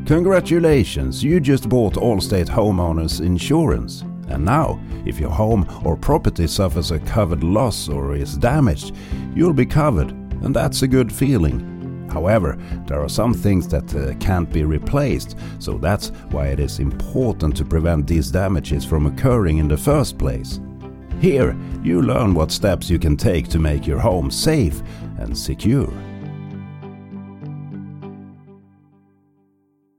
Congratulations, you just bought Allstate Homeowners Insurance. And now, if your home or property suffers a covered loss or is damaged, you'll be covered, and that's a good feeling. However, there are some things that can't be replaced, so that's why it is important to prevent these damages from occurring in the first place. Here, you learn what steps you can take to make your home safe and secure.